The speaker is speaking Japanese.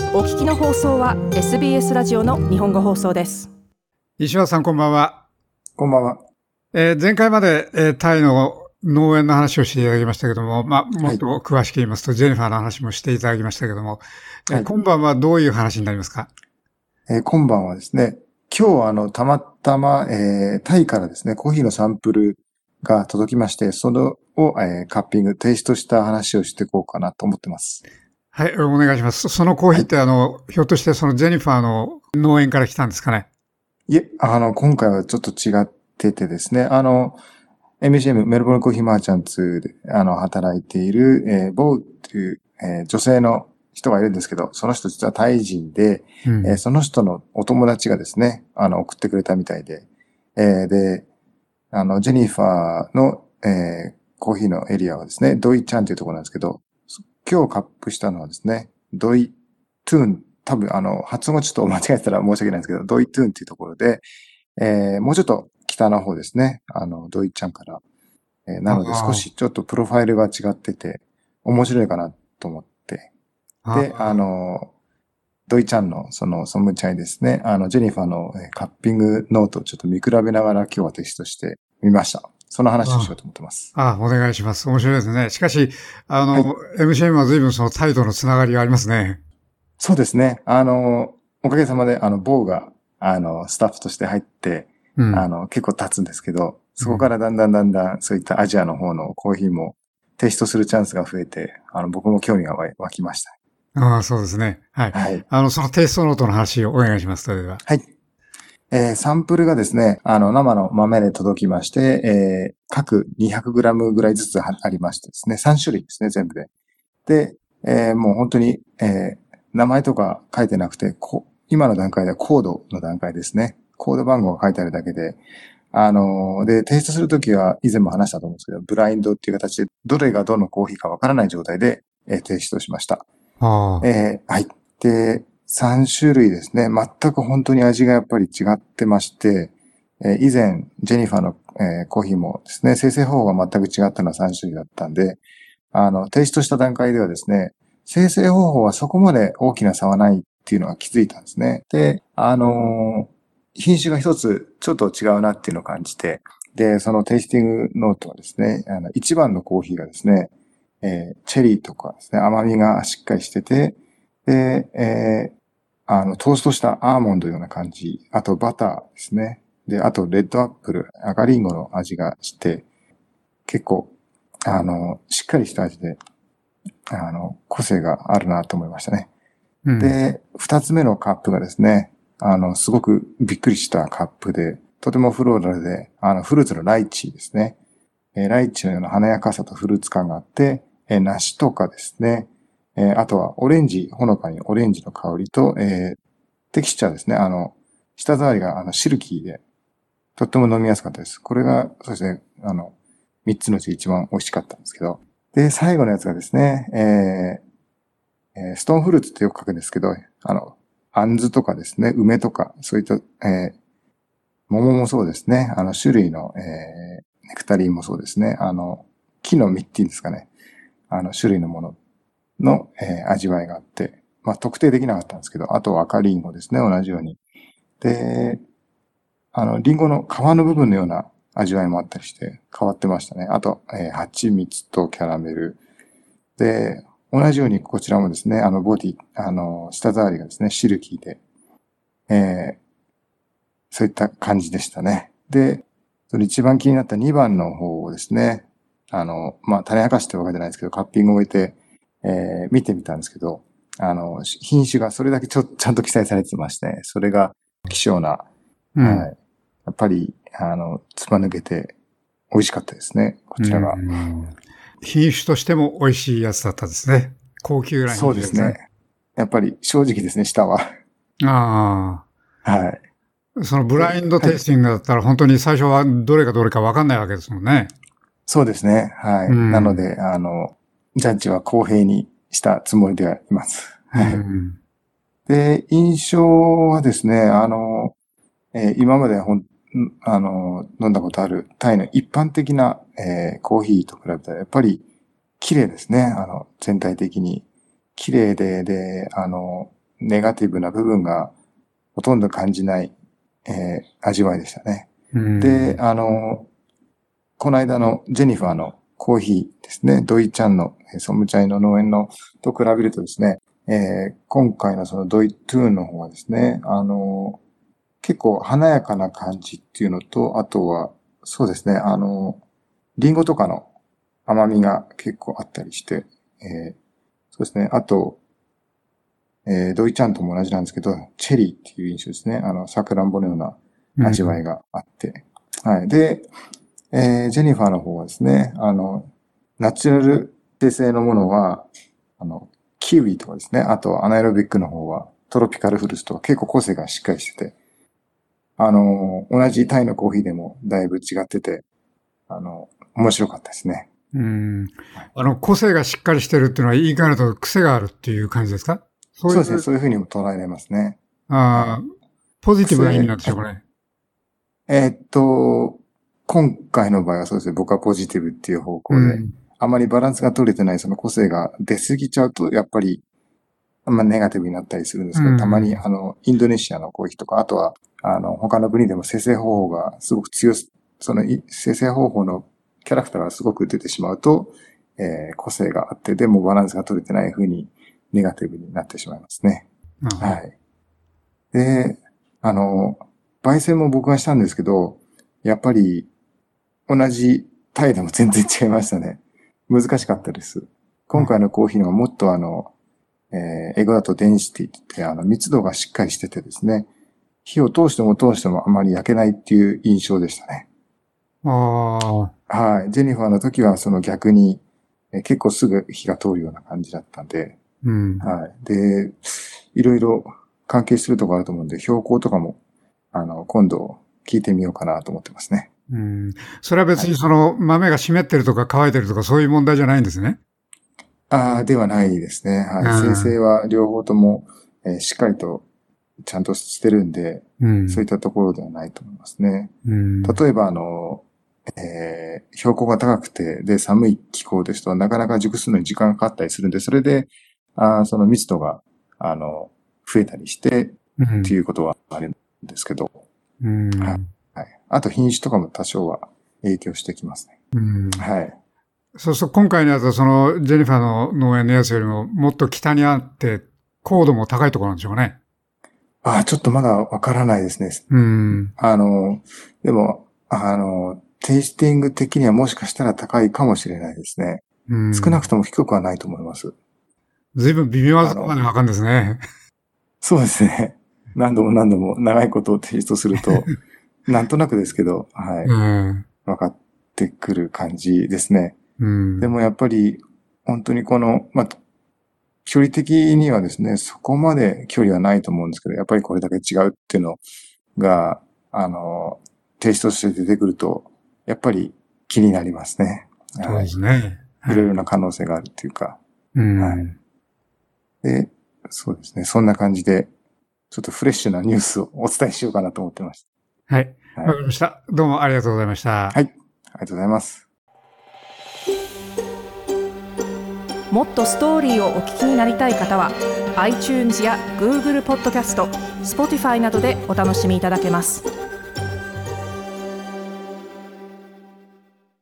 お聞きの放送は SBS ラジオの日本語放送です。 石原さん、こんばんは。 こんばんは。 前回まで、タイの農園の話をしていただきましたけども、もっと詳しく言いますと、ジェニファーの話もしていただきましたけども、今晩はどういう話になりますか？ 今晩はですね、今日たまたま、タイからですね、コーヒーのサンプルが届きまして、それを、カッピング、テイストした話をしていこうかなと思ってます。 はい、お願いします。そのコーヒーってひょっとしてそのジェニファーの農園から来たんですかね？ いえ、今回はちょっと違っててですね、MCM、メルボルンコーヒーマーチャンツで、働いている、ボウっていう、女性の人がいるんですけど、その人実はタイ人で、その人のお友達がですね、送ってくれたみたいで、で、ジェニファーの、コーヒーのエリアはですね、ドイチャンというところなんですけど、今日カップしたのはですね、ドイトゥーン、多分発音がちょっと間違えてたら申し訳ないんですけど、ドイトゥーンっていうところで、もうちょっと北の方ですね、ドイチャンから。なので少しちょっとプロファイルが違ってて、面白いかなと思って。で、ドイチャンのそのソムチャイですね、ジェニファーのカッピングノートをちょっと見比べながら今日はテストしてみました。その話をしようと思ってます。 お願いします。面白いですね。しかし、MCM は随分そのタイとのつながりがありますね。 そうですね。おかげさまで、ボウが、スタッフとして入って、結構経つんですけど、そこからだんだんそういったアジアの方のコーヒーもテイストするチャンスが増えて、僕も興味が湧きました。 そうですね。はい。そのテイストノートの話をお願いします。それでは。 はい。サンプルがですね、生の豆で届きまして、各 200g ぐらいずつありましてですね、3種類ですね、全部で。で、もう本当に、名前とか書いてなくて、今の段階ではコードの段階ですね。コード番号が書いてあるだけで、で、提出するときは以前も話したと思うんですけど、ブラインドっていう形で、どれがどのコーヒーかわからない状態で、提出をしました。はい。で、3種類ですね。全く本当に味がやっぱり違ってまして、以前、ジェニファーの、コーヒーもですね、生成方法が全く違ったのは3種類だったんで、提出した段階ではですね、生成方法はそこまで大きな差はないっていうのは気づいたんですね。で、品種が一つちょっと違うなっていうのを感じて、で、そのテイスティングノートはですね、一番のコーヒーがですね、チェリーとかですね、甘みがしっかりしてて、で、トーストしたアーモンドのような感じ、あとバターですね。で、あとレッドアップル、赤リンゴの味がして、結構、しっかりした味で、個性があるなと思いましたね。で、二つ目のカップがですね、すごくびっくりしたカップで、とてもフローラルで、フルーツのライチですね。ライチのような華やかさとフルーツ感があって、梨とかですね。あとはオレンジ、ほのかにオレンジの香りと、テキスチャーですね。舌触りがシルキーで、とっても飲みやすかったです。これが、そうですね、三つのうち一番美味しかったんですけど。で、最後のやつがですね、ストーンフルーツってよく書くんですけど、アンズとかですね、梅とか、そういった、桃もそうですね、種類の、ネクタリンもそうですね、木の実っていうんですかね、種類のものの、味わいがあって、特定できなかったんですけど、あと赤リンゴですね、同じように。で、リンゴの皮の部分のような味わいもあったりして変わってましたね。あと、蜂蜜とキャラメル。で、同じようにこちらもですね、ボディ、舌触りがですね、シルキーで、そういった感じでしたね。で、その一番気になった2番の方をですね、種明かしってわけじゃないですけど、カッピングを置いて、見てみたんですけど、品種がそれだけちゃんと記載されてまして、それが希少な、はい。やっぱり、つま抜けて美味しかったですね、こちらが。 品種としても美味しいやつだったですね。高級な品種ですね。そうですね。 やっぱり正直ですね、舌は。 はい。そのブラインドテイスティングだったら本当に最初はどれがどれか分かんないわけですもんね。 そうですね。はい。なので、ジャッジは公平にしたつもりではいます。はい。で、印象はですね、今まで飲んだことあるタイの一般的な、コーヒーと比べたらやっぱり綺麗ですね。全体的に。綺麗で、 ネガティブな部分がほとんど感じない、味わいでしたね。で、この間のジェニファーのコーヒーですね、ドイちゃんのソムチャイの農園のと比べるとですね、今回のそのドイトゥーンの方はですね、結構華やかな感じっていうのと、あとは、そうですね、リンゴとかの甘みが結構あったりして、そうですね、あと、ドイちゃんとも同じなんですけど、チェリーっていう印象ですね。サクランボのような味わいがあって。はい。で、ジェニファーの方はですね、ナチュラル生成のものは、キウイとかですね、あとアナエロビックの方はトロピカルフルーツとか結構個性がしっかりしてて、同じタイのコーヒーでもだいぶ違ってて、面白かったですね。 個性がしっかりしてるっていうのは言い換えると癖があるっていう感じですか？ そうですね、そういうふうにも捉えられますね。 ポジティブな意味なんでしょうかね。 今回の場合はそうですね、僕はポジティブっていう方向で、あまりバランスが取れてないその個性が出すぎちゃうと、やっぱり、ネガティブになったりするんですけど、たまにインドネシアのコーヒーとか、あとは、他の国でも生成方法がすごく強い、その生成方法のキャラクターがすごく出てしまうと、個性があって、でもバランスが取れてない風にネガティブになってしまいますね。はい。で、焙煎も僕がしたんですけど、やっぱり同じタイでも全然違いましたね。難しかったです。今回のコーヒーのはもっと英語だとデンシティって密度がしっかりしててですね、火を通してもあまり焼けないっていう印象でしたね。はい。ジェニファーの時はその逆に、結構すぐ火が通るような感じだったんで、はい。で、いろいろ関係するところあると思うんで、標高とかも、今度聞いてみようかなと思ってますね。 それは別にその豆が湿ってるとか乾いてるとかそういう問題じゃないんですね。 ではないですね。はい。生成は両方とも、しっかりとちゃんとしてるんで、そういったところではないと思いますね。例えば標高が高くて、で、寒い気候ですと、なかなか熟するのに時間がかかったりするんで、それで、その密度が、増えたりして、っていうことはあるんですけど、はい。あと品種とかも多少は影響してきますね。はい。 そうすると今回のやつはそのジェニファーの農園のやつよりももっと北にあって高度も高いところなんでしょうかね。 ちょっとまだわからないですね。でも、テイスティング的にはもしかしたら高いかもしれないですね。少なくとも低くはないと思います。 随分微妙なところまでわかるんですね。 そうですね。何度も長いことをテイストすると、なんとなくですけど、はい。分かってくる感じですね。でもやっぱり、本当に距離的にはですね、そこまで距離はないと思うんですけど、やっぱりこれだけ違うっていうのが、テイストとして出てくると、やっぱり気になりますね。 そうですね。 いろいろな可能性があるっていうか。はい。で、そうですね。そんな感じで、ちょっとフレッシュなニュースをお伝えしようかなと思ってました。 はい。わかりました。どうもありがとうございました。 はい。ありがとうございます。 もっとストーリーをお聞きになりたい方は iTunes や Google ポッドキャスト、Spotify などでお楽しみいただけます。